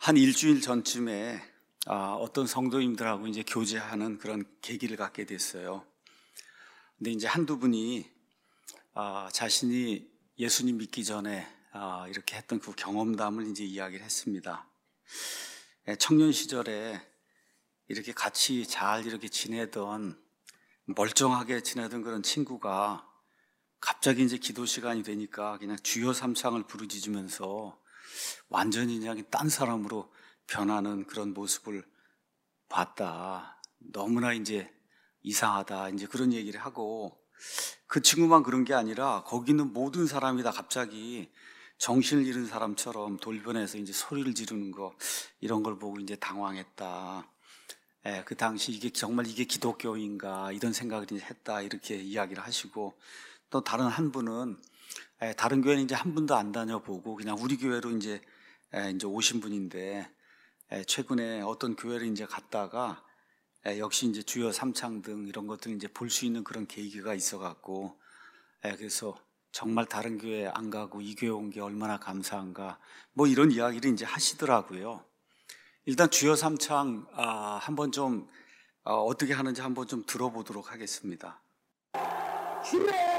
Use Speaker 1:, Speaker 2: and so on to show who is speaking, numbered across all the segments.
Speaker 1: 한 일주일 전쯤에 어떤 성도님들하고 이제 교제하는 그런 계기를 갖게 됐어요. 근데 이제 한두 분이 자신이 예수님 믿기 전에 이렇게 했던 그 경험담을 이제 이야기를 했습니다. 청년 시절에 이렇게 같이 잘 이렇게 지내던, 멀쩡하게 지내던 그런 친구가 갑자기 이제 기도 시간이 되니까 그냥 주여 삼창을 부르짖으면서 완전히 그냥 딴 사람으로 변하는 그런 모습을 봤다. 너무나 이제 이상하다. 이제 그런 얘기를 하고, 그 친구만 그런 게 아니라 거기 있는 모든 사람이 다 갑자기 정신을 잃은 사람처럼 돌변해서 이제 소리를 지르는 거, 이런 걸 보고 이제 당황했다. 그 당시 정말 이게 기독교인가 이런 생각을 이제 했다. 이렇게 이야기를 하시고, 또 다른 한 분은 다른 교회는 이제 한 분도 안 다녀보고 그냥 우리 교회로 이제 오신 분인데, 최근에 어떤 교회를 이제 갔다가 역시 이제 주여 삼창 등 이런 것들을 이제 볼 수 있는 그런 계기가 있어갖고, 그래서 정말 다른 교회 안 가고 이 교회 온 게 얼마나 감사한가, 뭐 이런 이야기를 이제 하시더라고요. 일단 주여 삼창 한번 좀 어떻게 하는지 한번 좀 들어보도록 하겠습니다.
Speaker 2: 주여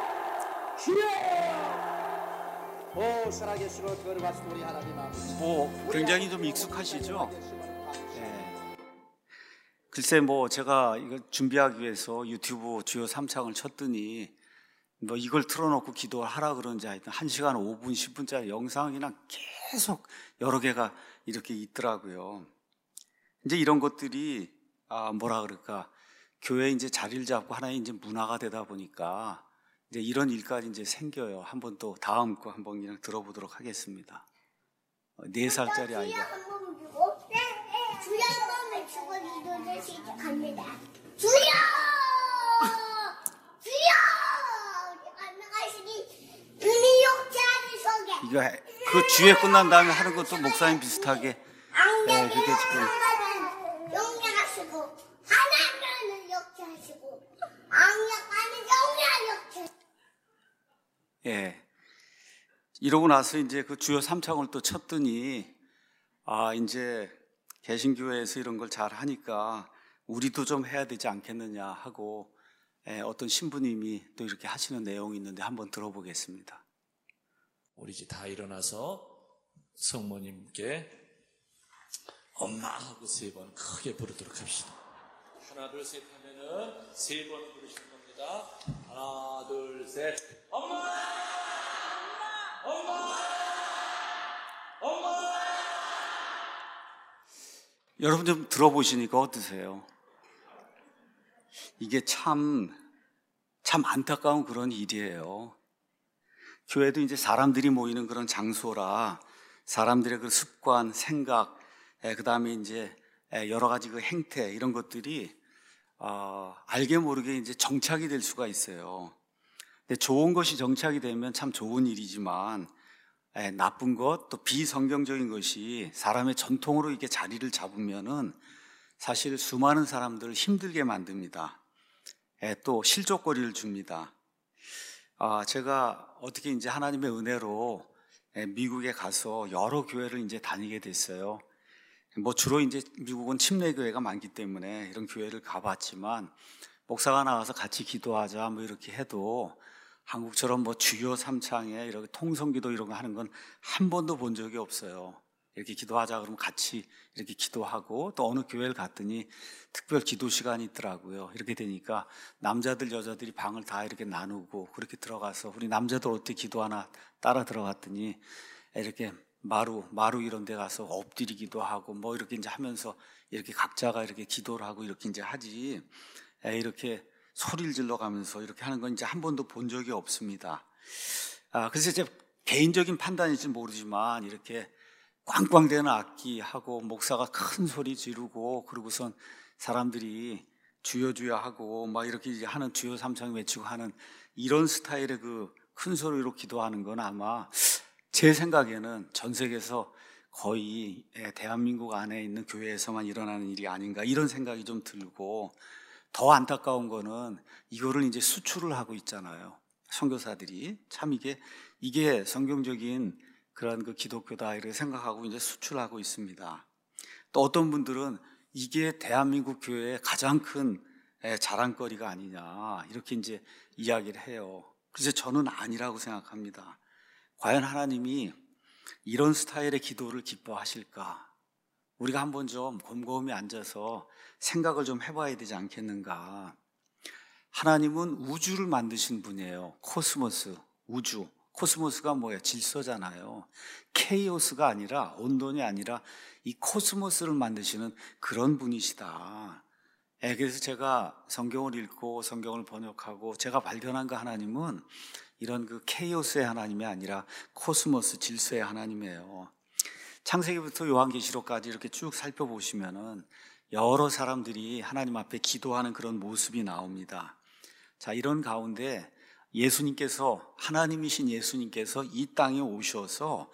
Speaker 2: 오 살아계시고 거룩하신 우리 하나님 아버지,
Speaker 1: 굉장히 좀 익숙하시죠? 글쎄 제가 이걸 준비하기 위해서 유튜브 주요 삼창을 쳤더니 이걸 틀어놓고 기도하라 그런지 하여튼 1시간 5분 10분짜리 영상이 그냥 계속 여러 개가 이렇게 있더라고요. 이제 이런 것들이 뭐라 그럴까, 교회에 이제 자리를 잡고 하나의 이제 문화가 되다 보니까 이제 이런 일까지 이제 생겨요. 한번 또 다음 거 한번 그냥 들어보도록 하겠습니다. 4살짜리 아이가.
Speaker 3: 주여 한 번만 주고 기도를 시작합니다. 주여! 주여! 안녕하시니 은희 욕자리 속에
Speaker 1: 이거 그 주에 끝난 다음에 하는 것도 목사님 비슷하게 그렇게 지금
Speaker 3: 용량하시고 하나님은 욕자하시고 악력하는 용량 욕자.
Speaker 1: 이러고 나서 이제 그 주요 삼창을 또 쳤더니 이제 개신교회에서 이런 걸 잘 하니까 우리도 좀 해야 되지 않겠느냐 하고 어떤 신부님이 또 이렇게 하시는 내용이 있는데 한번 들어보겠습니다.
Speaker 4: 우리 집 다 일어나서 성모님께 엄마 하고 3번 크게 부르도록 합시다. 하나 둘 셋 하면은 3번 부르시는 겁니다. 하나 둘 셋. 엄마! 엄마! 엄마!
Speaker 1: 여러분 좀 들어보시니까 어떠세요? 이게 참 안타까운 그런 일이에요. 교회도 이제 사람들이 모이는 그런 장소라 사람들의 그 습관, 생각, 그 다음에 이제 여러 가지 그 행태, 이런 것들이 알게 모르게 이제 정착이 될 수가 있어요. 근데 좋은 것이 정착이 되면 참 좋은 일이지만, 나쁜 것, 또 비성경적인 것이 사람의 전통으로 이렇게 자리를 잡으면은 사실 수많은 사람들을 힘들게 만듭니다. 또 실족거리를 줍니다. 제가 어떻게 이제 하나님의 은혜로 미국에 가서 여러 교회를 이제 다니게 됐어요. 주로 이제 미국은 침례교회가 많기 때문에 이런 교회를 가봤지만, 목사가 나와서 같이 기도하자 이렇게 해도 한국처럼 주요 삼창에 이렇게 통성기도 이런 거 하는 건 한 번도 본 적이 없어요. 이렇게 기도하자 그러면 같이 이렇게 기도하고, 또 어느 교회를 갔더니 특별 기도 시간이 있더라고요. 이렇게 되니까 남자들 여자들이 방을 다 이렇게 나누고 그렇게 들어가서 우리 남자들 어떻게 기도하나 따라 들어갔더니 이렇게 마루 이런 데 가서 엎드리기도 하고 이렇게 이제 하면서 이렇게 각자가 이렇게 기도를 하고 이렇게 이제 하지, 이렇게 소리를 질러 가면서 이렇게 하는 건 이제 한 번도 본 적이 없습니다. 그래서 제 개인적인 판단일지 모르지만 이렇게 꽝꽝대는 악기하고 목사가 큰 소리 지르고 그러고선 사람들이 주여 주여 하고 이렇게 이제 하는, 주여 삼창 외치고 하는 이런 스타일의 그 큰 소리로 기도하는 건 아마 제 생각에는 전 세계에서 거의 대한민국 안에 있는 교회에서만 일어나는 일이 아닌가, 이런 생각이 좀 들고, 더 안타까운 거는 이거를 이제 수출을 하고 있잖아요. 선교사들이. 참 이게 성경적인 그런 그 기독교다 이렇게 생각하고 이제 수출하고 있습니다. 또 어떤 분들은 이게 대한민국 교회의 가장 큰 자랑거리가 아니냐 이렇게 이제 이야기를 해요. 그래서 저는 아니라고 생각합니다. 과연 하나님이 이런 스타일의 기도를 기뻐하실까? 우리가 한번 좀 곰곰이 앉아서 생각을 좀 해봐야 되지 않겠는가? 하나님은 우주를 만드신 분이에요. 코스모스, 우주. 코스모스가 뭐예요? 질서잖아요. 케이오스가 아니라, 혼돈이 아니라 이 코스모스를 만드시는 그런 분이시다. 그래서 제가 성경을 읽고 성경을 번역하고 제가 발견한 그 하나님은 이런 그 케이오스의 하나님이 아니라 코스모스 질서의 하나님이에요. 창세기부터 요한계시록까지 이렇게 쭉 살펴보시면은 여러 사람들이 하나님 앞에 기도하는 그런 모습이 나옵니다. 자, 이런 가운데 예수님께서, 하나님이신 예수님께서 이 땅에 오셔서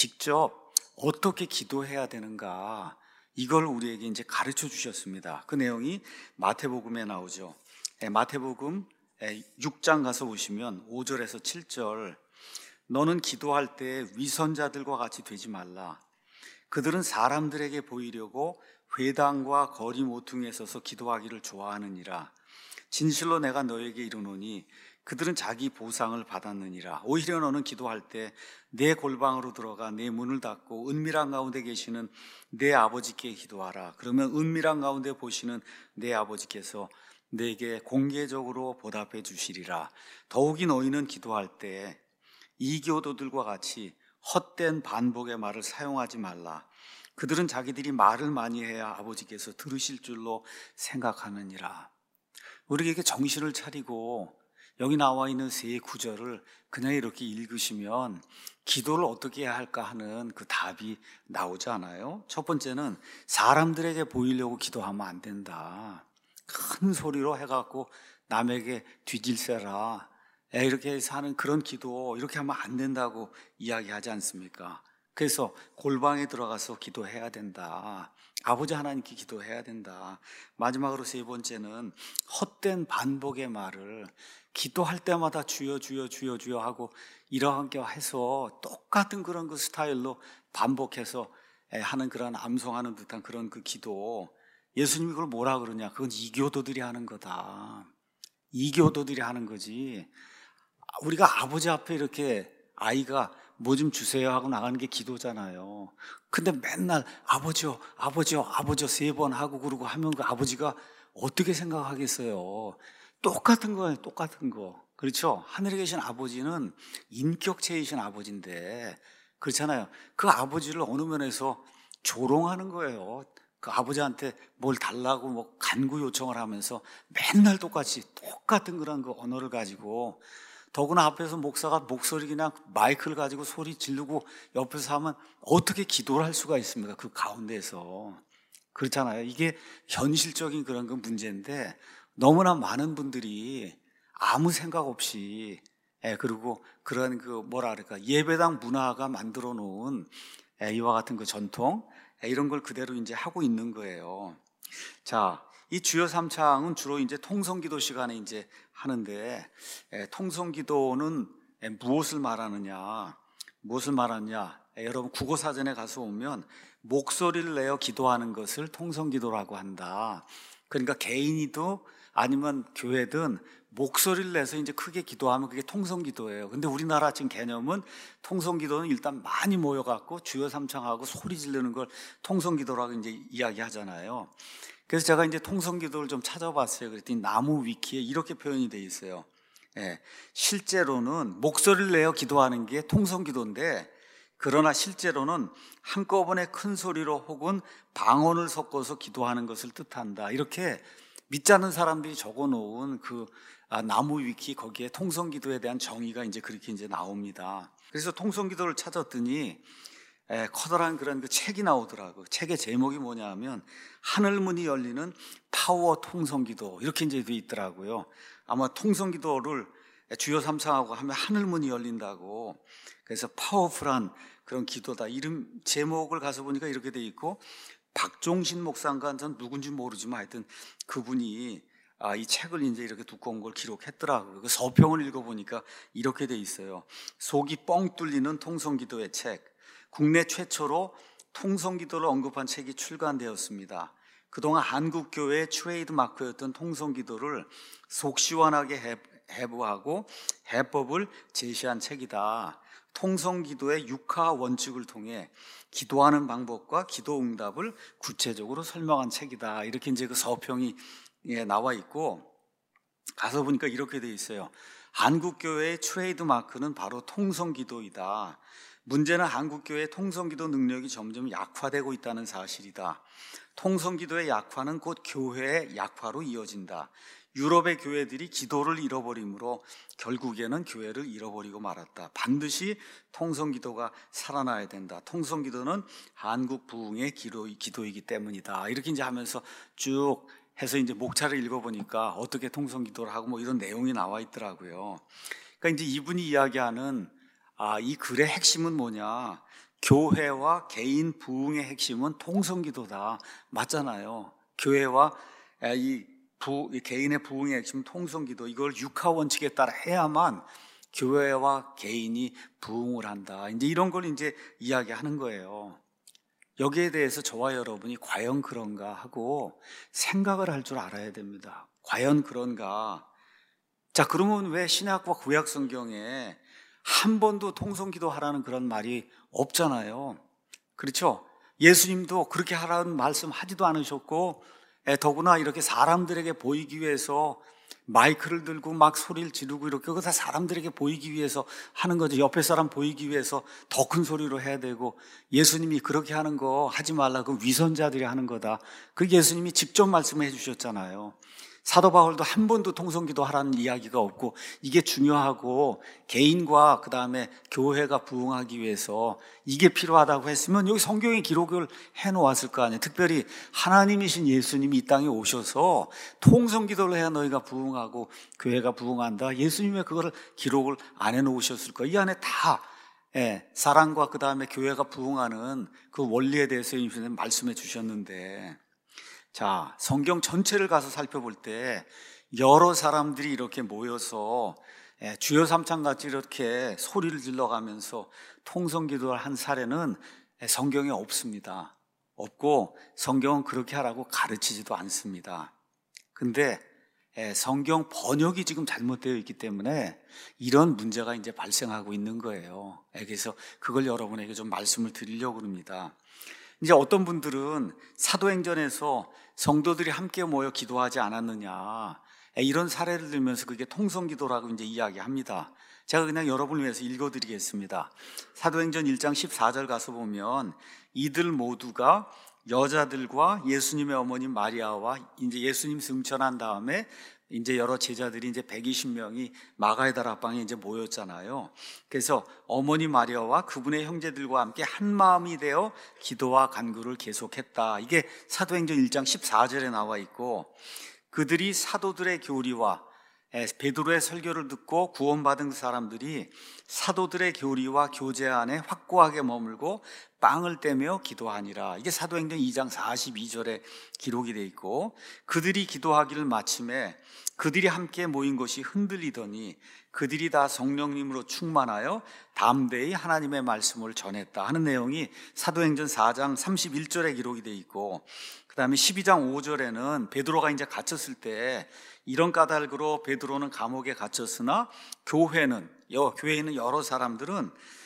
Speaker 1: 직접 어떻게 기도해야 되는가, 이걸 우리에게 이제 가르쳐 주셨습니다. 그 내용이 마태복음에 나오죠. 마태복음 6장 가서 보시면 5절에서 7절, 너는 기도할 때 위선자들과 같이 되지 말라. 그들은 사람들에게 보이려고 회당과 거리 모퉁이에 서서 기도하기를 좋아하느니라. 진실로 내가 너에게 이르노니 그들은 자기 보상을 받았느니라. 오히려 너는 기도할 때 내 골방으로 들어가 내 문을 닫고 은밀한 가운데 계시는 내 아버지께 기도하라. 그러면 은밀한 가운데 보시는 내 아버지께서 내게 공개적으로 보답해 주시리라. 더욱이 너희는 기도할 때 이교도들과 같이 헛된 반복의 말을 사용하지 말라. 그들은 자기들이 말을 많이 해야 아버지께서 들으실 줄로 생각하느니라. 우리에게 정신을 차리고 여기 나와 있는 세 구절을 그냥 이렇게 읽으시면 기도를 어떻게 해야 할까 하는 그 답이 나오지 않아요? 첫 번째는 사람들에게 보이려고 기도하면 안 된다. 큰 소리로 해갖고 남에게 뒤질세라, 이렇게 해서 하는 그런 기도, 이렇게 하면 안 된다고 이야기하지 않습니까? 그래서 골방에 들어가서 기도해야 된다. 아버지 하나님께 기도해야 된다. 마지막으로 세 번째는 헛된 반복의 말을, 기도할 때마다 주여 주여 주여 주여 하고 이러한 게 해서 똑같은 그런 그 스타일로 반복해서 하는 그런 암송하는 듯한 그런 그 기도, 예수님이 그걸 뭐라 그러냐? 그건 이교도들이 하는 거다. 이교도들이 하는 거지. 우리가 아버지 앞에 이렇게 아이가 뭐 좀 주세요 하고 나가는 게 기도잖아요. 근데 맨날 아버지요 아버지요 아버지요 3번 하고 그러고 하면 그 아버지가 어떻게 생각하겠어요? 똑같은 거예요. 똑같은 거. 그렇죠? 하늘에 계신 아버지는 인격체이신 아버지인데, 그렇잖아요. 그 아버지를 어느 면에서 조롱하는 거예요. 그 아버지한테 뭘 달라고 뭐 간구 요청을 하면서 맨날 똑같은 그런 그 언어를 가지고, 더구나 앞에서 목사가 목소리 그냥 마이크를 가지고 소리 지르고 옆에서 하면 어떻게 기도를 할 수가 있습니까? 그 가운데에서. 그렇잖아요. 이게 현실적인 그런 그 문제인데, 너무나 많은 분들이 아무 생각 없이, 그리고 그런 그 뭐라 그럴까, 예배당 문화가 만들어 놓은 이와 같은 그 전통, 이런 걸 그대로 이제 하고 있는 거예요. 자, 이 주여 삼창은 주로 이제 통성기도 시간에 이제 하는데, 통성기도는 무엇을 말하느냐? 여러분 국어사전에 가서 보면 목소리를 내어 기도하는 것을 통성기도라고 한다. 그러니까 개인이도 아니면 교회든 목소리를 내서 이제 크게 기도하면 그게 통성기도예요. 근데 우리나라 지금 개념은 통성기도는 일단 많이 모여갖고 주여 삼창하고 소리 지르는 걸 통성기도라고 이제 이야기하잖아요. 그래서 제가 이제 통성기도를 좀 찾아봤어요. 그랬더니 나무 위키에 이렇게 표현이 돼 있어요. 실제로는 목소리를 내어 기도하는 게 통성기도인데, 그러나 실제로는 한꺼번에 큰 소리로 혹은 방언을 섞어서 기도하는 것을 뜻한다. 이렇게 믿지 않는 사람들이 적어놓은 그 나무 위키, 거기에 통성기도에 대한 정의가 이제 그렇게 이제 나옵니다. 그래서 통성기도를 찾았더니 커다란 그런 그 책이 나오더라고요. 책의 제목이 뭐냐 하면 하늘문이 열리는 파워 통성기도, 이렇게 이제 돼 있더라고요. 아마 통성기도를 주여 삼창하고 하면 하늘문이 열린다고, 그래서 파워풀한 그런 기도다, 이름 제목을 가서 보니까 이렇게 돼 있고, 박종신 목사인가 전 누군지 모르지만 하여튼 그분이 이 책을 이제 이렇게 두꺼운 걸 기록했더라고요. 그 서평을 읽어보니까 이렇게 돼 있어요. 속이 뻥 뚫리는 통성기도의 책, 국내 최초로 통성기도를 언급한 책이 출간되었습니다. 그동안 한국교회의 트레이드 마크였던 통성기도를 속 시원하게 해부하고 해법을 제시한 책이다. 통성기도의 6하 원칙을 통해 기도하는 방법과 기도 응답을 구체적으로 설명한 책이다. 이렇게 이제 그 서평이 나와 있고, 가서 보니까 이렇게 돼 있어요. 한국교회의 트레이드 마크는 바로 통성기도이다. 문제는 한국교회의 통성기도 능력이 점점 약화되고 있다는 사실이다. 통성기도의 약화는 곧 교회의 약화로 이어진다. 유럽의 교회들이 기도를 잃어버리므로 결국에는 교회를 잃어버리고 말았다. 반드시 통성기도가 살아나야 된다. 통성기도는 한국 부흥의 기도이기 때문이다. 이렇게 이제 하면서 쭉 해서 이제 목차를 읽어보니까 어떻게 통성기도를 하고 뭐 이런 내용이 나와 있더라고요. 그러니까 이제 이분이 이야기하는 이 글의 핵심은 뭐냐? 교회와 개인 부흥의 핵심은 통성기도다. 맞잖아요. 교회와 이 개인의 부흥의 핵심은 통성기도. 이걸 6하 원칙에 따라 해야만 교회와 개인이 부흥을 한다. 이제 이런 걸 이제 이야기하는 거예요. 여기에 대해서 저와 여러분이 과연 그런가 하고 생각을 할 줄 알아야 됩니다. 과연 그런가? 자, 그러면 왜 신약과 구약 성경에 한 번도 통성기도 하라는 그런 말이 없잖아요. 그렇죠? 예수님도 그렇게 하라는 말씀 하지도 않으셨고, 더구나 이렇게 사람들에게 보이기 위해서 마이크를 들고 막 소리를 지르고 이렇게, 그거 다 사람들에게 보이기 위해서 하는 거죠. 옆에 사람 보이기 위해서 더 큰 소리로 해야 되고, 예수님이 그렇게 하는 거 하지 말라고 위선자들이 하는 거다. 그 예수님이 직접 말씀해 주셨잖아요. 사도 바울도 한 번도 통성기도 하라는 이야기가 없고, 이게 중요하고 개인과 그 다음에 교회가 부흥하기 위해서 이게 필요하다고 했으면 여기 성경에 기록을 해놓았을 거 아니에요. 특별히 하나님이신 예수님이 이 땅에 오셔서 통성기도를 해야 너희가 부흥하고 교회가 부흥한다. 예수님이 왜 그거를 기록을 안 해놓으셨을 거예요. 이 안에 다 사랑과 그 다음에 교회가 부흥하는 그 원리에 대해서 예수님이 말씀해 주셨는데, 자, 성경 전체를 가서 살펴볼 때 여러 사람들이 이렇게 모여서 주여 삼창같이 이렇게 소리를 질러가면서 통성기도를 한 사례는 성경에 없습니다. 없고 성경은 그렇게 하라고 가르치지도 않습니다. 근데 성경 번역이 지금 잘못되어 있기 때문에 이런 문제가 이제 발생하고 있는 거예요. 그래서 그걸 여러분에게 좀 말씀을 드리려고 합니다. 이제 어떤 분들은 사도행전에서 성도들이 함께 모여 기도하지 않았느냐, 이런 사례를 들면서 그게 통성기도라고 이제 이야기합니다. 제가 그냥 여러분을 위해서 읽어드리겠습니다. 사도행전 1장 14절 가서 보면 이들 모두가 여자들과 예수님의 어머니 마리아와 이제 예수님 승천한 다음에 이제 여러 제자들이 이제 120명이 마가의 다락방에 이제 모였잖아요. 그래서 어머니 마리아와 그분의 형제들과 함께 한 마음이 되어 기도와 간구를 계속했다. 이게 사도행전 1장 14절에 나와 있고, 그들이 사도들의 교리와 베드로의 설교를 듣고 구원받은 사람들이 사도들의 교리와 교제 안에 확고하게 머물고 빵을 떼며 기도하니라. 이게 사도행전 2장 42절에 기록이 되어 있고, 그들이 기도하기를 마침에 그들이 함께 모인 것이 흔들리더니 그들이 다 성령님으로 충만하여 담대히 하나님의 말씀을 전했다 하는 내용이 사도행전 4장 31절에 기록이 되어 있고, 그 다음에 12장 5절에는 베드로가 이제 갇혔을 때 이런 까닭으로 베드로는 감옥에 갇혔으나 교회에 있는 여러 사람들은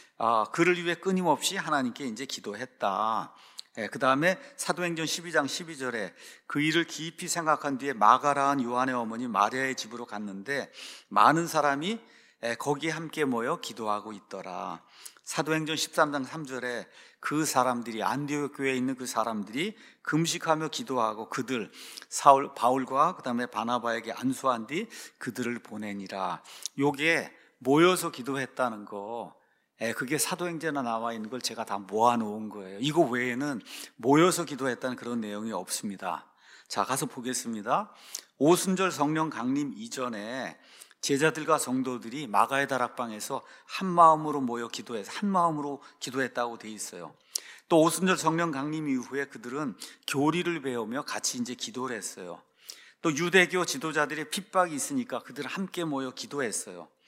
Speaker 1: 그를 위해 끊임없이 하나님께 이제 기도했다. 그 다음에 사도행전 12장 12절에 그 일을 깊이 생각한 뒤에 마가라한 요한의 어머니 마리아의 집으로 갔는데 많은 사람이 거기에 함께 모여 기도하고 있더라. 사도행전 13장 3절에 그 사람들이, 안디옥 교회에 있는 그 사람들이 금식하며 기도하고 그들 바울과 그 다음에 바나바에게 안수한 뒤 그들을 보내니라. 요게 모여서 기도했다는 거, 그게 사도행전에 나와 있는 걸 제가 다 모아놓은 거예요. 이거 외에는 모여서 기도했다는 그런 내용이 없습니다. 자, 가서 보겠습니다. 오순절 성령 강림 이전에 제자들과 성도들이 마가의 다락방에서 한 마음으로 모여 기도해서 한 마음으로 기도했다고 돼 있어요. 또 오순절 성령 강림 이후에 그들은 교리를 배우며 같이 이제 기도를 했어요. 또 유대교 지도자들의 핍박이 있으니까 그들 함께 모여 기도했어요.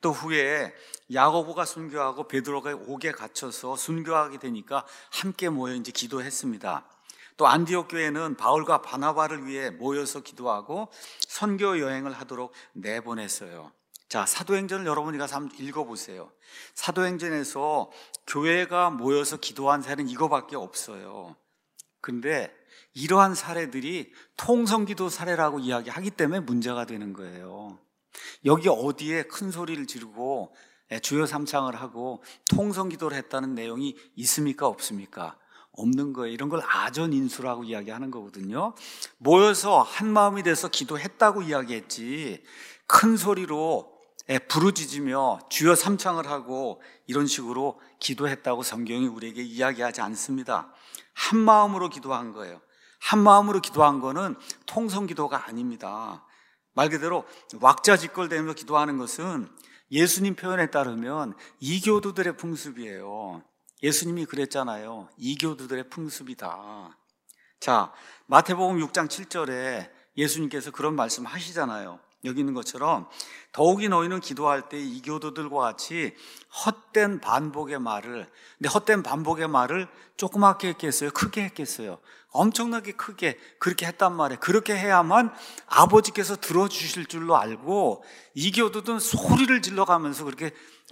Speaker 1: 또 후에 야고보가 순교하고 베드로가 옥에 갇혀서 순교하게 되니까 함께 모여 이제 기도했습니다. 또 안디옥 교회는 바울과 바나바를 위해 모여서 기도하고 선교 여행을 하도록 내보냈어요. 자, 사도행전을 여러분이 가서 한번 읽어보세요. 사도행전에서 교회가 모여서 기도한 사례는 이거밖에 없어요. 근데 이러한 사례들이 통성기도 사례라고 이야기하기 때문에 문제가 되는 거예요. 여기 어디에 큰 소리를 지르고 주여 삼창을 하고 통성기도를 했다는 내용이 있습니까? 없습니까? 없는 거예요. 이런 걸 아전인수라고 이야기하는 거거든요. 모여서 한 마음이 돼서 기도했다고 이야기했지, 큰 소리로 부르짖으며 주여 삼창을 하고 이런 식으로 기도했다고 성경이 우리에게 이야기하지 않습니다. 한 마음으로 기도한 거예요. 한 마음으로 기도한 거는 통성기도가 아닙니다. 말 그대로 왁자지껄대면서 기도하는 것은 예수님 표현에 따르면 이교도들의 풍습이에요. 예수님이 그랬잖아요. 이교도들의 풍습이다. 자, 마태복음 6장 7절에 예수님께서 그런 말씀 하시잖아요. 여기 있는 것처럼 더욱이 너희는 기도할 때 이교도들과 같이 헛된 반복의 말을, 근데 헛된 반복의 말을 조그맣게 했겠어요? 크게 했겠어요? 엄청나게 크게 그렇게 했단 말이에요. 그렇게 해야만 아버지께서 들어주실 줄로 알고 이교도들은 소리를 질러가면서 그렇게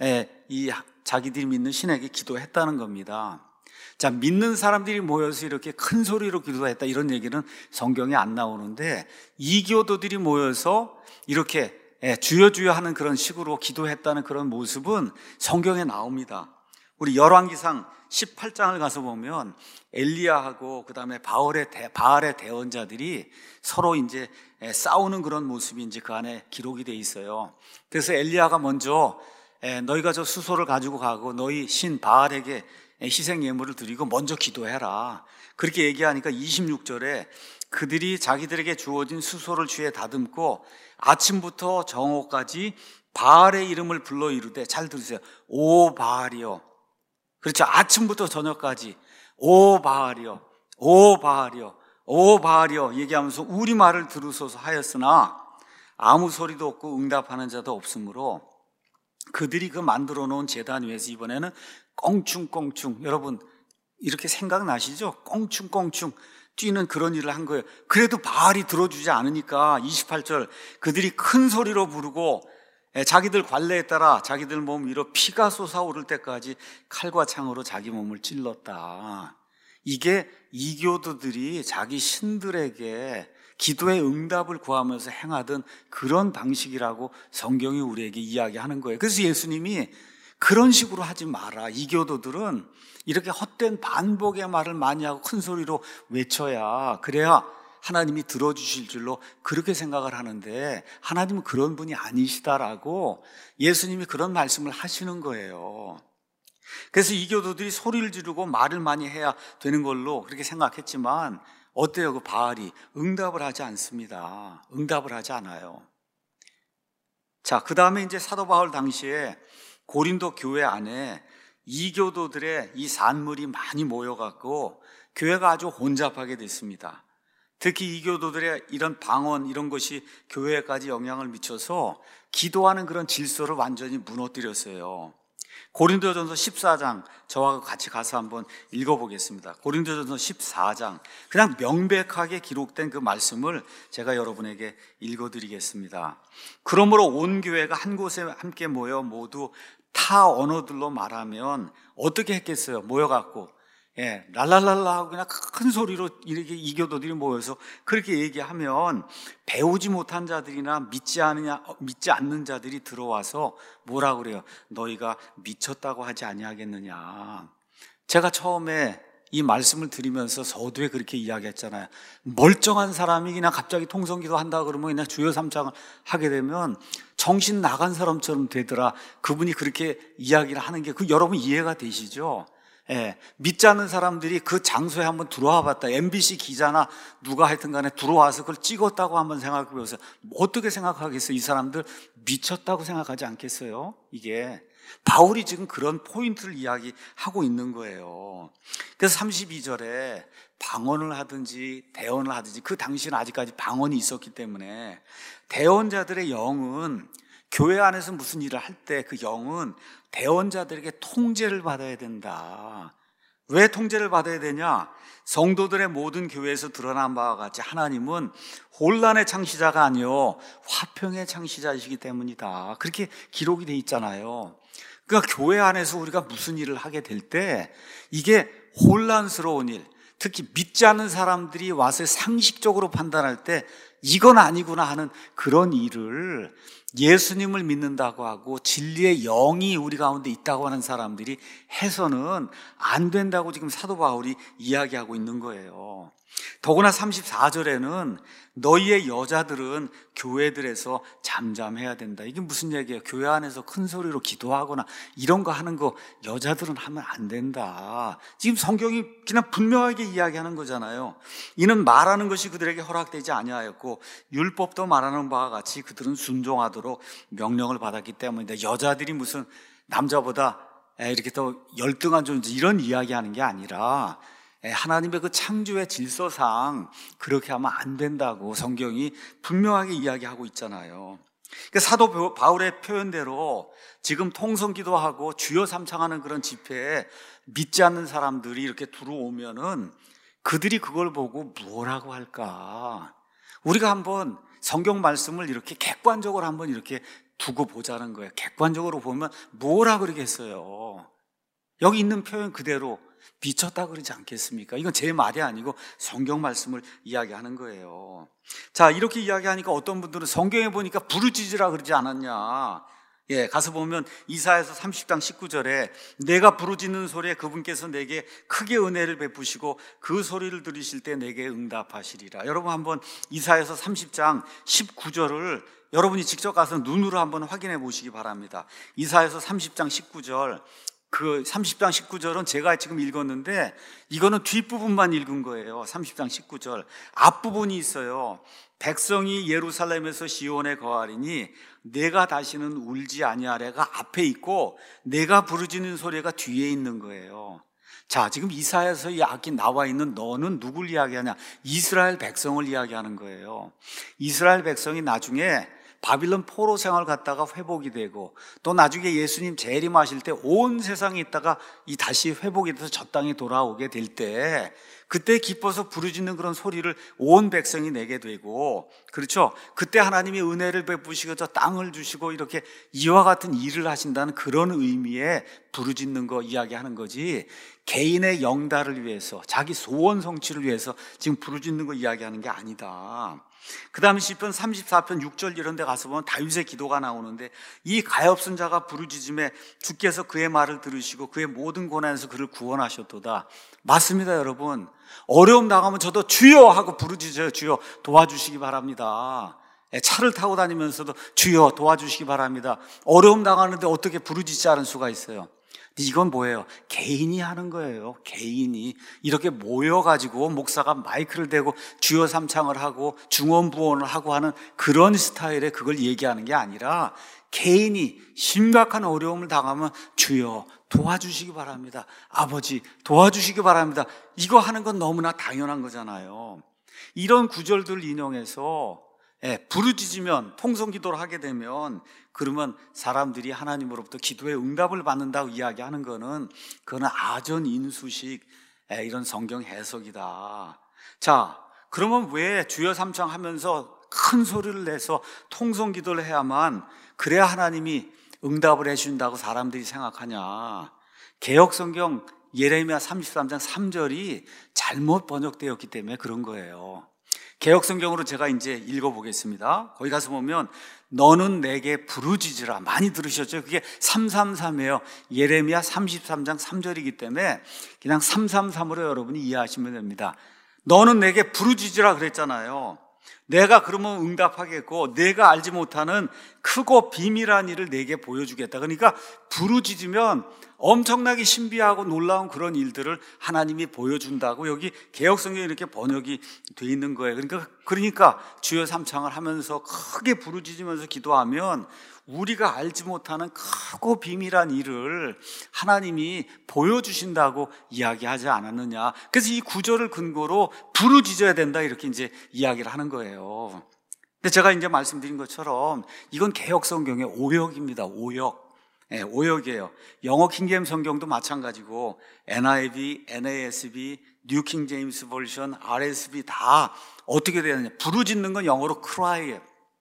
Speaker 1: 자기들이 믿는 신에게 기도했다는 겁니다. 자, 믿는 사람들이 모여서 이렇게 큰 소리로 기도했다 이런 얘기는 성경에 안 나오는데, 이교도들이 모여서 이렇게 주여 주여 하는 그런 식으로 기도했다는 그런 모습은 성경에 나옵니다. 우리 열왕기상 18장을 가서 보면 엘리야하고 그다음에 바알의 대언자들이 서로 이제 싸우는 그런 모습이 이제 그 안에 기록이 돼 있어요. 그래서 엘리야가 먼저 너희가 저 수소를 가지고 가고 너희 신 바알에게 희생 예물을 드리고 먼저 기도해라. 그렇게 얘기하니까 26절에 그들이 자기들에게 주어진 수소를 쥐에 다듬고 아침부터 정오까지 바알의 이름을 불러 이르되, 잘 들으세요. 오 바알이여. 그렇죠. 아침부터 저녁까지 오 바알이여, 오 바알이여, 오 바알이여 얘기하면서 우리 말을 들으소서 하였으나 아무 소리도 없고 응답하는 자도 없으므로 그들이 그 만들어 놓은 제단 위에서 이번에는 껑충껑충, 여러분 이렇게 생각나시죠? 껑충껑충 뛰는 그런 일을 한 거예요. 그래도 바알이 들어주지 않으니까 28절 그들이 큰 소리로 부르고 자기들 관례에 따라 자기들 몸 위로 피가 솟아오를 때까지 칼과 창으로 자기 몸을 찔렀다. 이게 이교도들이 자기 신들에게 기도의 응답을 구하면서 행하던 그런 방식이라고 성경이 우리에게 이야기하는 거예요. 그래서 예수님이 그런 식으로 하지 마라. 이교도들은 이렇게 헛된 반복의 말을 많이 하고 큰 소리로 외쳐야, 그래야 하나님이 들어주실 줄로 그렇게 생각을 하는데 하나님은 그런 분이 아니시다라고 예수님이 그런 말씀을 하시는 거예요. 그래서 이교도들이 소리를 지르고 말을 많이 해야 되는 걸로 그렇게 생각했지만 어때요? 그 바알이 응답을 하지 않습니다. 응답을 하지 않아요. 자, 그 다음에 이제 사도 바울 당시에 고린도 교회 안에 이교도들의 이 산물이 많이 모여갖고 교회가 아주 혼잡하게 됐습니다. 특히 이교도들의 이런 방언, 이런 것이 교회까지 영향을 미쳐서 기도하는 그런 질서를 완전히 무너뜨렸어요. 고린도전서 14장, 저와 같이 가서 한번 읽어보겠습니다. 고린도전서 14장, 그냥 명백하게 기록된 그 말씀을 제가 여러분에게 읽어드리겠습니다. 그러므로 온 교회가 한 곳에 함께 모여 모두 타 언어들로 말하면 어떻게 했겠어요? 모여갖고 랄랄랄라 하고 그냥 큰 소리로 이렇게 이교도들이 모여서 그렇게 얘기하면 배우지 못한 자들이나 믿지 않는 자들이 들어와서 뭐라 그래요? 너희가 미쳤다고 하지 아니하겠느냐. 제가 처음에 이 말씀을 드리면서 서두에 그렇게 이야기했잖아요. 멀쩡한 사람이 그냥 갑자기 통성기도 한다 그러면 그냥 주여 삼창을 하게 되면 정신 나간 사람처럼 되더라. 그분이 그렇게 이야기를 하는 게 여러분 이해가 되시죠? 믿지 않는 사람들이 그 장소에 한번 들어와 봤다. MBC 기자나 누가 하여튼 간에 들어와서 그걸 찍었다고 한번 생각해 보세요. 어떻게 생각하겠어요? 이 사람들 미쳤다고 생각하지 않겠어요? 이게 바울이 지금 그런 포인트를 이야기하고 있는 거예요. 그래서 32절에 방언을 하든지 대언을 하든지, 그 당시는 아직까지 방언이 있었기 때문에 대언자들의 영은 교회 안에서 무슨 일을 할 때 그 영은 대원자들에게 통제를 받아야 된다. 왜 통제를 받아야 되냐? 성도들의 모든 교회에서 드러난 바와 같이 하나님은 혼란의 창시자가 아니요 화평의 창시자이시기 때문이다. 그렇게 기록이 돼 있잖아요. 그러니까 교회 안에서 우리가 무슨 일을 하게 될 때 이게 혼란스러운 일, 특히 믿지 않는 사람들이 와서 상식적으로 판단할 때 이건 아니구나 하는 그런 일을 예수님을 믿는다고 하고 진리의 영이 우리 가운데 있다고 하는 사람들이 해서는 안 된다고 지금 사도 바울이 이야기하고 있는 거예요. 더구나 34절에는 너희의 여자들은 교회들에서 잠잠해야 된다. 이게 무슨 얘기예요? 교회 안에서 큰 소리로 기도하거나 이런 거 하는 거 여자들은 하면 안 된다. 지금 성경이 그냥 분명하게 이야기하는 거잖아요. 이는 말하는 것이 그들에게 허락되지 아니하였고 율법도 말하는 바와 같이 그들은 순종하도록 명령을 받았기 때문인데 여자들이 무슨 남자보다 이렇게 더 열등한 존재 이런 이야기하는 게 아니라 하나님의 그 창조의 질서상 그렇게 하면 안 된다고 성경이 분명하게 이야기하고 있잖아요. 그러니까 사도 바울의 표현대로 지금 통성기도하고 주여 삼창하는 그런 집회에 믿지 않는 사람들이 이렇게 들어오면은 그들이 그걸 보고 뭐라고 할까? 우리가 한번 성경 말씀을 이렇게 객관적으로 한번 이렇게 두고 보자는 거예요. 객관적으로 보면 뭐라 그러겠어요? 여기 있는 표현 그대로 미쳤다 그러지 않겠습니까? 이건 제 말이 아니고 성경 말씀을 이야기하는 거예요. 자, 이렇게 이야기하니까 어떤 분들은 성경에 보니까 부르짖으라 그러지 않았냐? 가서 보면 이사야서 30장 19절에 내가 부르짖는 소리에 그분께서 내게 크게 은혜를 베푸시고 그 소리를 들으실 때 내게 응답하시리라. 여러분 한번 이사야서 30장 19절을 여러분이 직접 가서 눈으로 한번 확인해 보시기 바랍니다. 이사야서 30장 19절, 그 30장 19절은 제가 지금 읽었는데 이거는 뒷부분만 읽은 거예요. 30장 19절 앞부분이 있어요. 백성이 예루살렘에서 시온에 거하리니 내가 다시는 울지 아니하래가 앞에 있고 내가 부르짖는 소리가 뒤에 있는 거예요. 자, 지금 이사야서 이 앞에 나와 있는 너는 누굴 이야기하냐? 이스라엘 백성을 이야기하는 거예요. 이스라엘 백성이 나중에 바빌론 포로 생활 갔다가 회복이 되고 또 나중에 예수님 재림하실 때 온 세상에 있다가 이 다시 회복이 돼서 저 땅에 돌아오게 될 때 그때 기뻐서 부르짖는 그런 소리를 온 백성이 내게 되고, 그렇죠? 그때 하나님이 은혜를 베푸시고 저 땅을 주시고 이렇게 이와 같은 일을 하신다는 그런 의미의 부르짖는 거 이야기하는 거지, 개인의 영달을 위해서 자기 소원 성취를 위해서 지금 부르짖는 거 이야기하는 게 아니다. 그 다음에 시편 34편 6절 이런 데 가서 보면 다윗의 기도가 나오는데 이 가엾은 자가 부르짖음에 주께서 그의 말을 들으시고 그의 모든 고난에서 그를 구원하셨도다. 맞습니다, 여러분. 어려움 나가면 저도 주여 하고 부르짖어요. 주여 도와주시기 바랍니다. 차를 타고 다니면서도 주여 도와주시기 바랍니다. 어려움 나가는데 어떻게 부르짖지 않을 수가 있어요? 이건 뭐예요? 개인이 하는 거예요. 개인이 이렇게 모여가지고 목사가 마이크를 대고 주여 삼창을 하고 중언부언을 하고 하는 그런 스타일의 그걸 얘기하는 게 아니라 개인이 심각한 어려움을 당하면 주여 도와주시기 바랍니다. 아버지 도와주시기 바랍니다. 이거 하는 건 너무나 당연한 거잖아요. 이런 구절들을 인용해서 부르짖으면 통성기도를 하게 되면 그러면 사람들이 하나님으로부터 기도의 응답을 받는다고 이야기하는 거는 그거는 아전인수식 이런 성경 해석이다. 자, 그러면 왜 주여 삼창하면서 큰 소리를 내서 통성기도를 해야만 그래야 하나님이 응답을 해준다고 사람들이 생각하냐? 개역성경 예레미야 33장 3절이 잘못 번역되었기 때문에 그런 거예요. 개역성경으로 제가 이제 읽어보겠습니다. 거기 가서 보면 너는 내게 부르짖으라. 많이 들으셨죠? 그게 333이에요. 예레미야 33장 3절이기 때문에 그냥 333으로 여러분이 이해하시면 됩니다. 너는 내게 부르짖으라 그랬잖아요. 내가 그러면 응답하겠고 내가 알지 못하는 크고 비밀한 일을 내게 보여주겠다. 그러니까 부르짖으면 엄청나게 신비하고 놀라운 그런 일들을 하나님이 보여준다고 여기 개역성경에 이렇게 번역이 돼 있는 거예요. 그러니까 주여 삼창을 하면서 크게 부르짖으면서 기도하면 우리가 알지 못하는 크고 비밀한 일을 하나님이 보여주신다고 이야기하지 않았느냐. 그래서 이 구절을 근거로 부르짖어야 된다 이렇게 이제 이야기를 하는 거예요. 근데 제가 이제 말씀드린 것처럼 이건 개역 성경의 오역입니다. 오역. 네, 오역이에요. 영어 킹제임스 성경도 마찬가지고 NIV, NASB, 뉴 킹제임스 버전, RSV 다 어떻게 되느냐. 부르짖는 건 영어로 cry예요.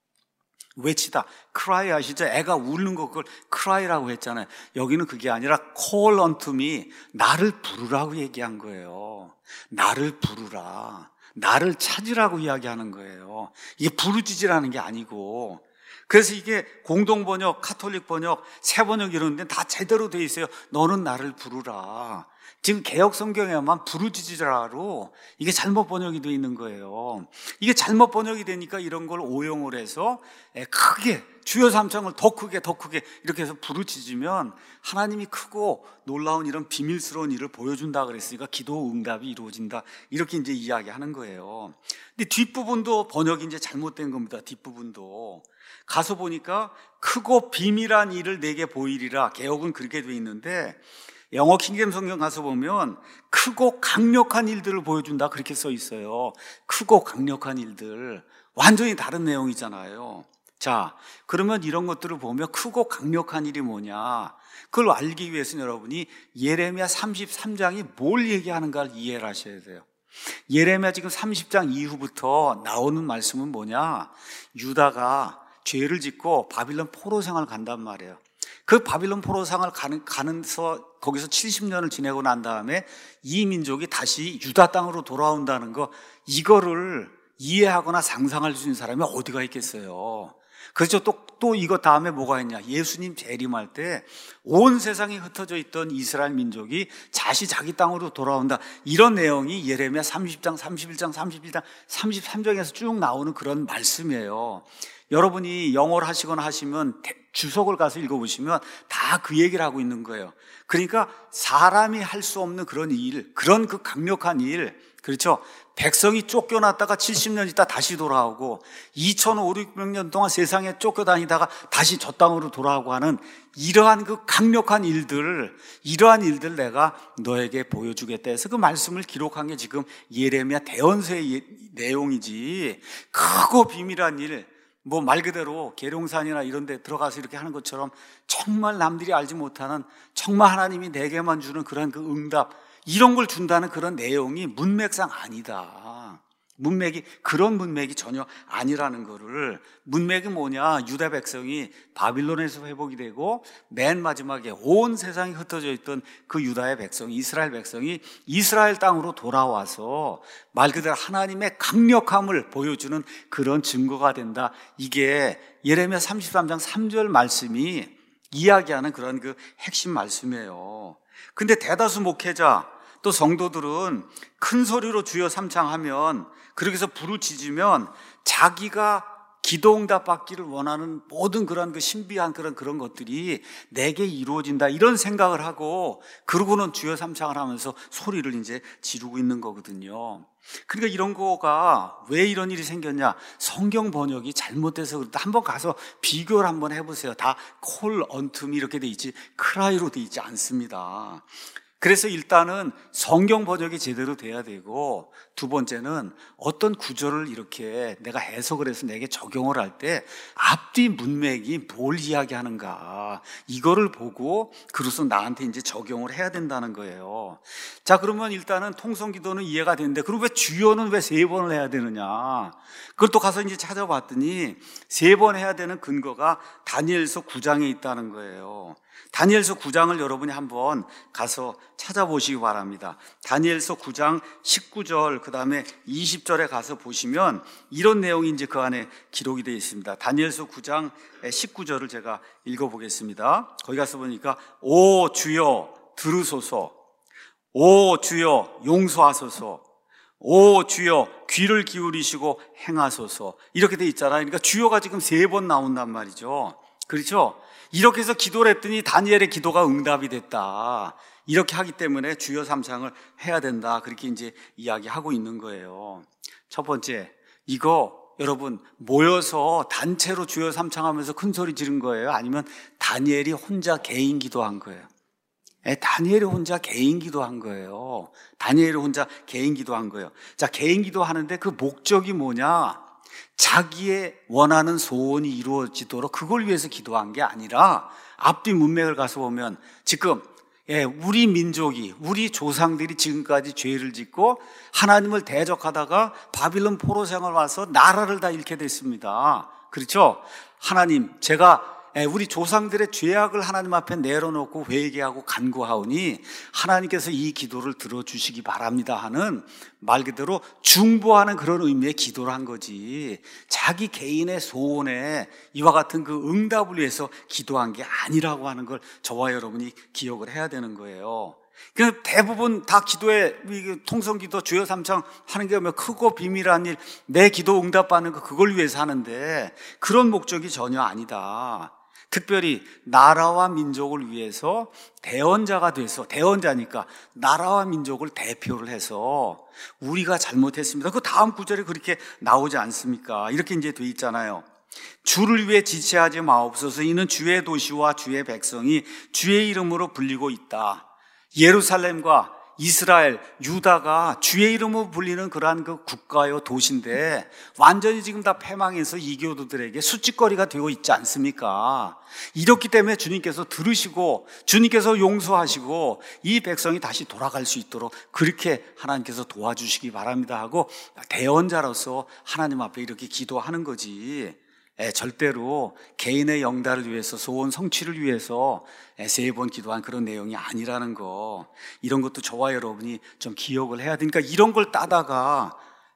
Speaker 1: 외치다. cry 아시죠? 애가 우는 거 그걸 cry라고 했잖아요. 여기는 그게 아니라 call unto me. 나를 부르라고 얘기한 거예요. 나를 부르라. 나를 찾으라고 이야기하는 거예요. 이게 부르짖으라는 게 아니고. 그래서 이게 공동번역, 카톨릭 번역, 새번역 이런 데는 다 제대로 돼 있어요. 너는 나를 부르라. 지금 개역 성경에만 부르짖으라로 이게 잘못 번역이 돼 있는 거예요. 이게 잘못 번역이 되니까 이런 걸 오용을 해서 크게 주여 삼창을 더 크게 이렇게 해서 부르짖으면 하나님이 크고 놀라운 이런 비밀스러운 일을 보여준다 그랬으니까 기도 응답이 이루어진다 이렇게 이제 이야기하는 거예요. 근데 뒷부분도 번역이 이제 잘못된 겁니다. 뒷부분도 가서 보니까 크고 비밀한 일을 내게 보이리라. 개역은 그렇게 돼 있는데 영어 킹제임스 성경 가서 보면 크고 강력한 일들을 보여준다 그렇게 써 있어요. 크고 강력한 일들. 완전히 다른 내용이잖아요. 자, 그러면 이런 것들을 보면 크고 강력한 일이 뭐냐? 그걸 알기 위해서는 여러분이 예레미야 33장이 뭘 얘기하는가를 이해를 하셔야 돼요. 예레미야 지금 30장 이후부터 나오는 말씀은 뭐냐? 유다가 죄를 짓고 바빌론 포로 생활을 간단 말이에요. 그 바빌론 포로상을 가면서 거기서 70년을 지내고 난 다음에 이 민족이 다시 유다 땅으로 돌아온다는 거, 이거를 이해하거나 상상할 수 있는 사람이 어디가 있겠어요. 그렇죠. 또 이거 다음에 뭐가 있냐. 예수님 재림할 때 온 세상에 흩어져 있던 이스라엘 민족이 다시 자기 땅으로 돌아온다. 이런 내용이 예레미야 30장, 31장, 31장, 33장에서 쭉 나오는 그런 말씀이에요. 여러분이 영어를 하시거나 하시면 주석을 가서 읽어보시면 다 그 얘기를 하고 있는 거예요. 그러니까 사람이 할 수 없는 그런 일, 그런 그 강력한 일, 그렇죠? 백성이 쫓겨났다가 70년 있다 다시 돌아오고 2500년 동안 세상에 쫓겨다니다가 다시 저 땅으로 돌아오고 하는 이러한 그 강력한 일들, 이러한 일들 내가 너에게 보여주겠다 해서 그 말씀을 기록한 게 지금 예레미야 대언서의 내용이지. 크고 비밀한 일, 뭐 말 그대로 계룡산이나 이런 데 들어가서 이렇게 하는 것처럼 정말 남들이 알지 못하는, 정말 하나님이 내게만 주는 그런 그 응답, 이런 걸 준다는 그런 내용이 문맥상 아니다. 문맥이, 그런 문맥이 전혀 아니라는 거를, 문맥이 뭐냐, 유다 백성이 바빌론에서 회복이 되고 맨 마지막에 온 세상에 흩어져 있던 그 유다의 백성, 이스라엘 백성이 이스라엘 땅으로 돌아와서 말 그대로 하나님의 강력함을 보여주는 그런 증거가 된다. 이게 예레미야 33장 3절 말씀이 이야기하는 그런 그 핵심 말씀이에요. 근데 대다수 목회자 또 성도들은 큰 소리로 주여 삼창하면, 그렇게 해서 부르짖으면 자기가 기도응답 받기를 원하는 모든 그런 그 신비한 그런 것들이 내게 이루어진다, 이런 생각을 하고, 그러고는 주여 삼창을 하면서 소리를 이제 지르고 있는 거거든요. 그러니까 이런 거가 왜 이런 일이 생겼냐? 성경 번역이 잘못돼서 그렇다. 한번 가서 비교를 한번 해보세요. 다 call unto me 이렇게 돼 있지 cry로 돼 있지 않습니다. 그래서 일단은 성경 번역이 제대로 돼야 되고, 두 번째는 어떤 구절을 이렇게 내가 해석을 해서 내게 적용을 할 때 앞뒤 문맥이 뭘 이야기하는가, 이거를 보고 그래서 나한테 이제 적용을 해야 된다는 거예요. 자, 그러면 일단은 통성 기도는 이해가 되는데, 그럼 왜 주여는 왜 3번을 해야 되느냐? 그걸 또 가서 이제 찾아봤더니 3번 해야 되는 근거가 다니엘서 9장에 있다는 거예요. 다니엘서 9장을 여러분이 한번 가서 찾아보시기 바랍니다. 다니엘서 9장 19절 그 다음에 20절에 가서 보시면 이런 내용이 이제 그 안에 기록이 되어 있습니다. 다니엘서 9장 19절을 제가 읽어보겠습니다. 거기 가서 보니까 오 주여 들으소서, 오 주여 용서하소서, 오 주여 귀를 기울이시고 행하소서, 이렇게 돼 있잖아요. 그러니까 주여가 지금 3번 나온단 말이죠. 그렇죠? 이렇게 해서 기도를 했더니 다니엘의 기도가 응답이 됐다. 이렇게 하기 때문에 주여 삼창을 해야 된다. 그렇게 이제 이야기하고 있는 거예요. 첫 번째, 이거 여러분 모여서 단체로 주여 삼창하면서 큰 소리 지른 거예요? 아니면 다니엘이 혼자 개인 기도한 거예요? 다니엘이 혼자 개인 기도한 거예요. 다니엘이 혼자 개인 기도한 거예요. 자, 개인 기도하는데 그 목적이 뭐냐? 자기의 원하는 소원이 이루어지도록 그걸 위해서 기도한 게 아니라 앞뒤 문맥을 가서 보면 지금 우리 민족이, 우리 조상들이 지금까지 죄를 짓고 하나님을 대적하다가 바빌론 포로 생활 와서 나라를 다 잃게 됐습니다. 그렇죠? 하나님, 제가 우리 조상들의 죄악을 하나님 앞에 내려놓고 회개하고 간구하오니 하나님께서 이 기도를 들어주시기 바랍니다 하는 말 그대로 중보하는 그런 의미의 기도를 한 거지, 자기 개인의 소원에 이와 같은 그 응답을 위해서 기도한 게 아니라고 하는 걸 저와 여러분이 기억을 해야 되는 거예요. 그 대부분 다 기도에 통성기도 주여 삼창 하는 게 뭐 크고 비밀한 일, 내 기도 응답받는 거 그걸 위해서 하는데 그런 목적이 전혀 아니다. 특별히 나라와 민족을 위해서 대언자가 돼서, 대언자니까 나라와 민족을 대표를 해서 우리가 잘못했습니다. 그 다음 구절에 그렇게 나오지 않습니까? 이렇게 이제 돼 있잖아요. 주를 위해 지체하지 마옵소서. 이는 주의 도시와 주의 백성이 주의 이름으로 불리고 있다. 예루살렘과 이스라엘, 유다가 주의 이름으로 불리는 그러한 그 국가요, 도시인데 완전히 지금 다 패망해서 이교도들에게 수치거리가 되고 있지 않습니까? 이렇기 때문에 주님께서 들으시고 주님께서 용서하시고 이 백성이 다시 돌아갈 수 있도록 그렇게 하나님께서 도와주시기 바랍니다 하고 대언자로서 하나님 앞에 이렇게 기도하는 거지, 절대로 개인의 영달을 위해서, 소원 성취를 위해서 3번 기도한 그런 내용이 아니라는 거, 이런 것도 저와 여러분이 좀 기억을 해야 되니까 이런 걸 따다가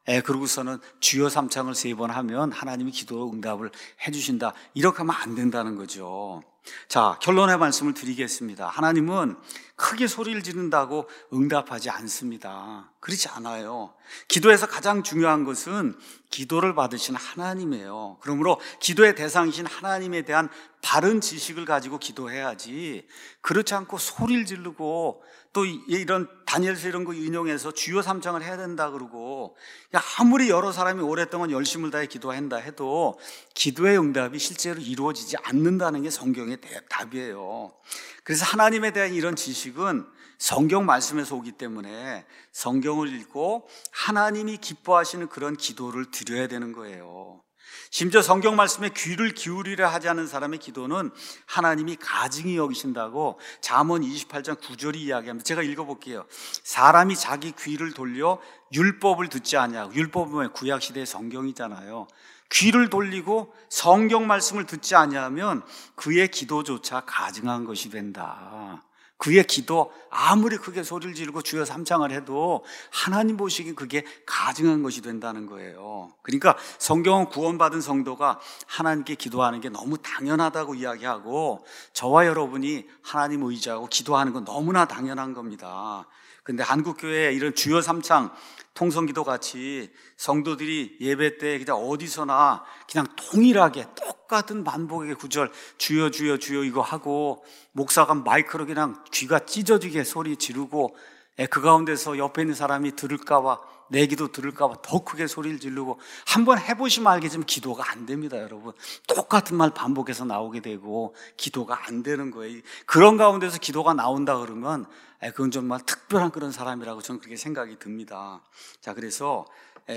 Speaker 1: 그러고서는 주여 삼창을 3번 하면 하나님이 기도 응답을 해주신다, 이렇게 하면 안 된다는 거죠. 자, 결론의 말씀을 드리겠습니다. 하나님은 크게 소리를 지른다고 응답하지 않습니다. 그렇지 않아요. 기도에서 가장 중요한 것은 기도를 받으신 하나님이에요. 그러므로 기도의 대상이신 하나님에 대한 바른 지식을 가지고 기도해야지, 그렇지 않고 소리를 지르고 또 이런 다니엘서 이런 거 인용해서 주여 삼창을 해야 된다 그러고, 아무리 여러 사람이 오랫동안 열심을 다해 기도한다 해도 기도의 응답이 실제로 이루어지지 않는다는 게 성경의 답이에요. 그래서 하나님에 대한 이런 지식은 성경 말씀에서 오기 때문에 성경을 읽고 하나님이 기뻐하시는 그런 기도를 드려야 되는 거예요. 심지어 성경 말씀에 귀를 기울이려 하지 않은 사람의 기도는 하나님이 가증히 여기신다고 잠언 28장 9절이 이야기합니다. 제가 읽어볼게요. 사람이 자기 귀를 돌려 율법을 듣지 아니하고, 율법은 구약시대의 성경이잖아요. 귀를 돌리고 성경 말씀을 듣지 아니하면 그의 기도조차 가증한 것이 된다. 그의 기도 아무리 크게 소리를 지르고 주여 삼창을 해도 하나님 보시기엔 그게 가증한 것이 된다는 거예요. 그러니까 성경은 구원받은 성도가 하나님께 기도하는 게 너무 당연하다고 이야기하고, 저와 여러분이 하나님 의지하고 기도하는 건 너무나 당연한 겁니다. 근데 한국교회에 이런 주여 삼창 통성기도 같이 성도들이 예배 때 그냥 어디서나 그냥 동일하게 똑같은 반복의 구절 주여 주여 주여 이거 하고, 목사가 마이크로 그냥 귀가 찢어지게 소리 지르고, 그 가운데서 옆에 있는 사람이 들을까봐, 내 기도 들을까봐 더 크게 소리를 지르고, 한번 해보시면 알겠지만 기도가 안 됩니다, 여러분. 똑같은 말 반복해서 나오게 되고 기도가 안 되는 거예요. 그런 가운데서 기도가 나온다 그러면 그건 정말 특별한 그런 사람이라고 저는 그렇게 생각이 듭니다. 자, 그래서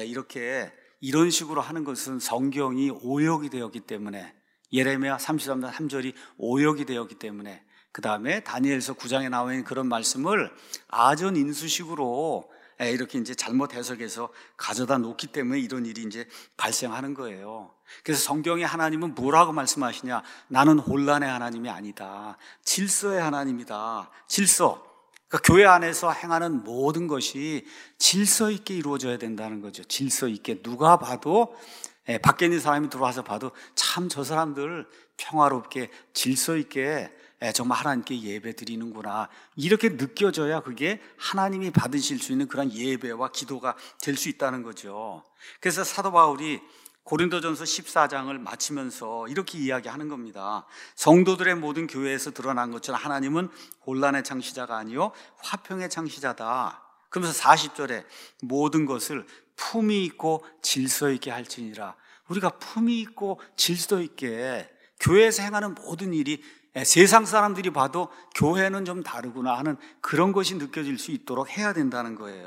Speaker 1: 이렇게 이런 식으로 하는 것은 성경이 오역이 되었기 때문에, 예레미야 33장 3절이 오역이 되었기 때문에, 그 다음에 다니엘서 9장에 나와 있는 그런 말씀을 아전 인수식으로 이렇게 이제 잘못 해석해서 가져다 놓기 때문에 이런 일이 이제 발생하는 거예요. 그래서 성경의 하나님은 뭐라고 말씀하시냐? 나는 혼란의 하나님이 아니다. 질서의 하나님이다. 질서. 그러니까 교회 안에서 행하는 모든 것이 질서 있게 이루어져야 된다는 거죠. 질서 있게. 누가 봐도, 밖에 있는 사람이 들어와서 봐도 참 저 사람들 평화롭게 질서 있게 정말 하나님께 예배 드리는구나, 이렇게 느껴져야 그게 하나님이 받으실 수 있는 그런 예배와 기도가 될 수 있다는 거죠. 그래서 사도 바울이 고린도전서 14장을 마치면서 이렇게 이야기하는 겁니다. 성도들의 모든 교회에서 드러난 것처럼 하나님은 혼란의 창시자가 아니요 화평의 창시자다. 그러면서 40절에 모든 것을 품위 있고 질서 있게 할지니라. 우리가 품위 있고 질서 있게 교회에서 행하는 모든 일이 세상 사람들이 봐도 교회는 좀 다르구나 하는 그런 것이 느껴질 수 있도록 해야 된다는 거예요.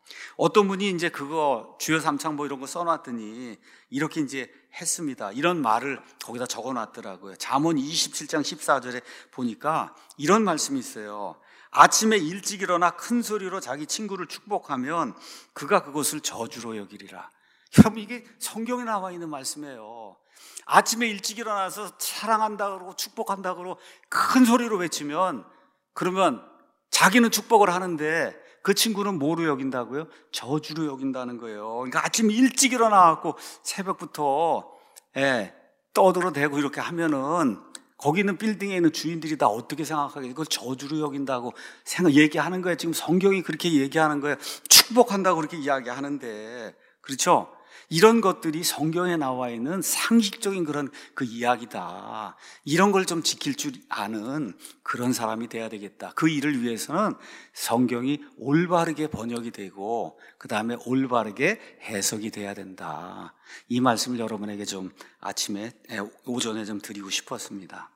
Speaker 1: 어떤 분이 이제 그거 주여 삼창 뭐 이런 거 써놨더니 이렇게 이제 했습니다. 이런 말을 거기다 적어놨더라고요. 잠언 27장 14절에 보니까 이런 말씀이 있어요. 아침에 일찍 일어나 큰 소리로 자기 친구를 축복하면 그가 그것을 저주로 여기리라. 여러분, 이게 성경에 나와 있는 말씀이에요. 아침에 일찍 일어나서 사랑한다 그러고 축복한다 그러고 큰 소리로 외치면, 그러면 자기는 축복을 하는데 그 친구는 뭐로 여긴다고요? 저주로 여긴다는 거예요. 그러니까 아침 일찍 일어나갖고 새벽부터 떠들어대고 이렇게 하면은 거기 있는 빌딩에 있는 주인들이 다 어떻게 생각하겠어요? 이걸 저주로 여긴다고 얘기하는 거예요. 지금 성경이 그렇게 얘기하는 거예요. 축복한다고 그렇게 이야기하는데, 그렇죠? 이런 것들이 성경에 나와 있는 상식적인 그런 그 이야기다. 이런 걸 좀 지킬 줄 아는 그런 사람이 돼야 되겠다. 그 일을 위해서는 성경이 올바르게 번역이 되고 그 다음에 올바르게 해석이 돼야 된다. 이 말씀을 여러분에게 좀 오전에 좀 드리고 싶었습니다.